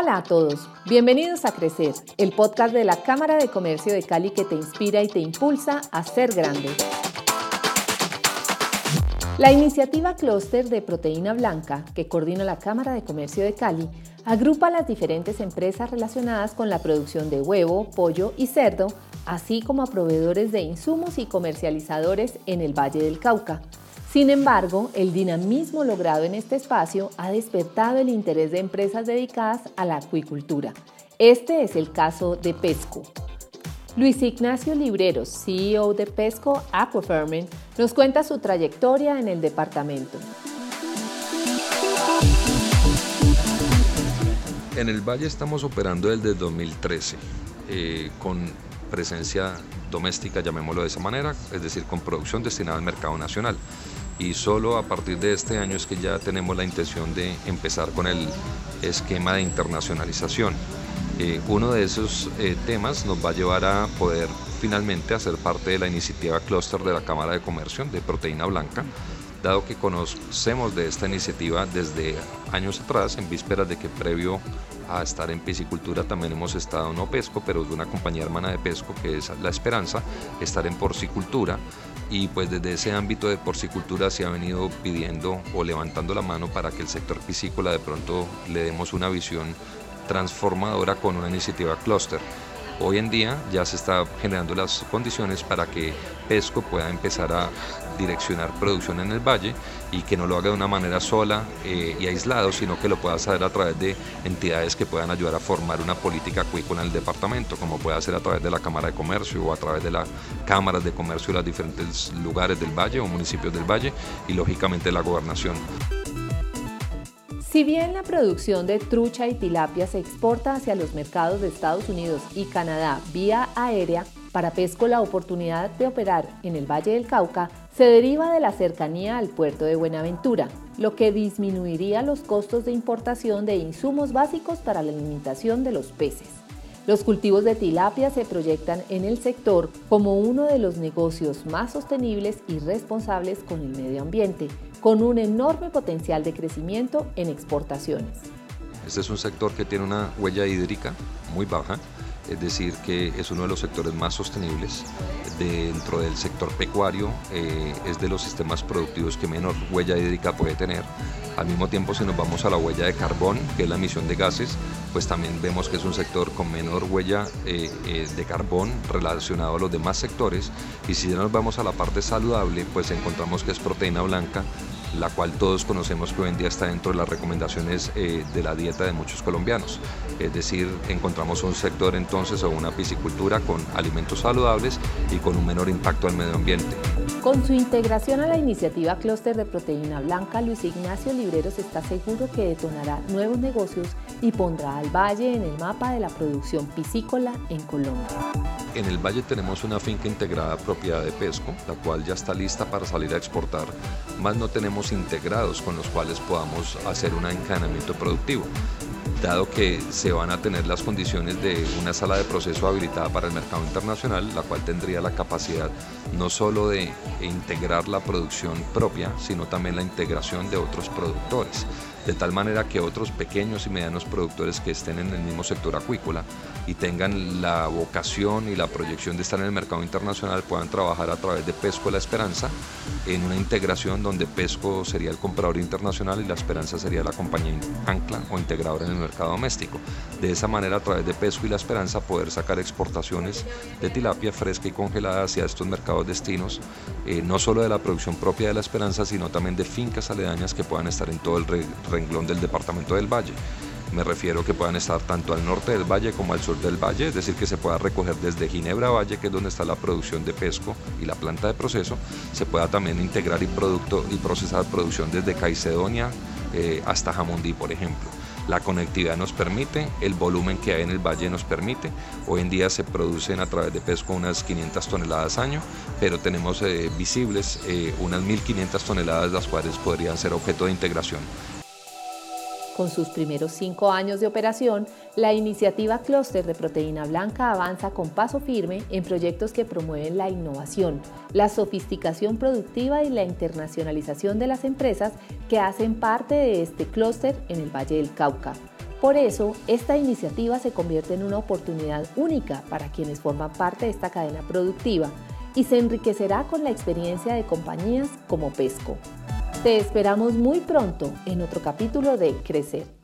Hola a todos, bienvenidos a Crecer, el podcast de la Cámara de Comercio de Cali que te inspira y te impulsa a ser grande. La iniciativa Clúster de Proteína Blanca, que coordina la Cámara de Comercio de Cali, agrupa a las diferentes empresas relacionadas con la producción de huevo, pollo y cerdo, así como a proveedores de insumos y comercializadores en el Valle del Cauca. Sin embargo, el dinamismo logrado en este espacio ha despertado el interés de empresas dedicadas a la acuicultura. Este es el caso de Pesco. Luis Ignacio Libreros, CEO de Pesco Aquafarming, nos cuenta su trayectoria en el departamento. En el Valle estamos operando desde 2013, con presencia doméstica, llamémoslo de esa manera, es decir, con producción destinada al mercado nacional. Y solo a partir de este año es que ya tenemos la intención de empezar con el esquema de internacionalización. Uno de esos temas nos va a llevar a poder finalmente hacer parte de la iniciativa Clúster de la Cámara de Comercio de Proteína Blanca, dado que conocemos de esta iniciativa desde años atrás, en vísperas de que previo a estar en piscicultura también hemos estado, no Pesco, pero de una compañía hermana de Pesco que es La Esperanza, estar en porcicultura, y pues desde ese ámbito de porcicultura se ha venido pidiendo o levantando la mano para que el sector piscícola de pronto le demos una visión transformadora con una iniciativa Clúster. Hoy en día ya se está generando las condiciones para que Pesco pueda empezar a direccionar producción en el valle y que no lo haga de una manera sola y aislado, sino que lo pueda hacer a través de entidades que puedan ayudar a formar una política acuícola en el departamento, como puede ser a través de la Cámara de Comercio o a través de las cámaras de comercio de los diferentes lugares del valle o municipios del valle y lógicamente la gobernación. Si bien la producción de trucha y tilapia se exporta hacia los mercados de Estados Unidos y Canadá vía aérea, para Pesco la oportunidad de operar en el Valle del Cauca se deriva de la cercanía al puerto de Buenaventura, lo que disminuiría los costos de importación de insumos básicos para la alimentación de los peces. Los cultivos de tilapia se proyectan en el sector como uno de los negocios más sostenibles y responsables con el medio ambiente, con un enorme potencial de crecimiento en exportaciones. Este es un sector que tiene una huella hídrica muy baja, es decir, que es uno de los sectores más sostenibles. Dentro del sector pecuario es de los sistemas productivos que menor huella hídrica puede tener. Al mismo tiempo, si nos vamos a la huella de carbón, que es la emisión de gases, pues también vemos que es un sector con menor huella de carbón relacionado a los demás sectores. Y si ya nos vamos a la parte saludable, pues encontramos que es proteína blanca, la cual todos conocemos que hoy en día está dentro de las recomendaciones de la dieta de muchos colombianos. Es decir, encontramos un sector entonces o una piscicultura con alimentos saludables y con un menor impacto al medio ambiente. Con su integración a la iniciativa Clúster de Proteína Blanca, Luis Ignacio Libreros está seguro que detonará nuevos negocios y pondrá al Valle en el mapa de la producción piscícola en Colombia. En el Valle tenemos una finca integrada propiedad de Pesco, la cual ya está lista para salir a exportar, más no tenemos integrados con los cuales podamos hacer un encadenamiento productivo, dado que se van a tener las condiciones de una sala de proceso habilitada para el mercado internacional, la cual tendría la capacidad no solo de integrar la producción propia, sino también la integración de otros productores, de tal manera que otros pequeños y medianos productores que estén en el mismo sector acuícola y tengan la vocación y la proyección de estar en el mercado internacional puedan trabajar a través de Pesco La Esperanza en una integración donde Pesco sería el comprador internacional y La Esperanza sería la compañía ancla o integradora en el mercado doméstico. De esa manera, a través de Pesco y La Esperanza, poder sacar exportaciones de tilapia fresca y congelada hacia estos mercados destinos, no solo de la producción propia de La Esperanza, sino también de fincas aledañas que puedan estar en todo el renglón del departamento del Valle. Me refiero que puedan estar tanto al norte del valle como al sur del valle, es decir, que se pueda recoger desde Ginebra Valle, que es donde está la producción de Pesco y la planta de proceso, se pueda también integrar y procesar producción desde Caicedonia hasta Jamundí, por ejemplo. La conectividad nos permite, el volumen que hay en el valle nos permite. Hoy en día se producen a través de Pesco unas 500 toneladas año, pero tenemos visibles unas 1.500 toneladas, las cuales podrían ser objeto de integración. Con sus primeros 5 años de operación, la iniciativa Clúster de Proteína Blanca avanza con paso firme en proyectos que promueven la innovación, la sofisticación productiva y la internacionalización de las empresas que hacen parte de este clúster en el Valle del Cauca. Por eso, esta iniciativa se convierte en una oportunidad única para quienes forman parte de esta cadena productiva y se enriquecerá con la experiencia de compañías como Pesco. Te esperamos muy pronto en otro capítulo de Crecer.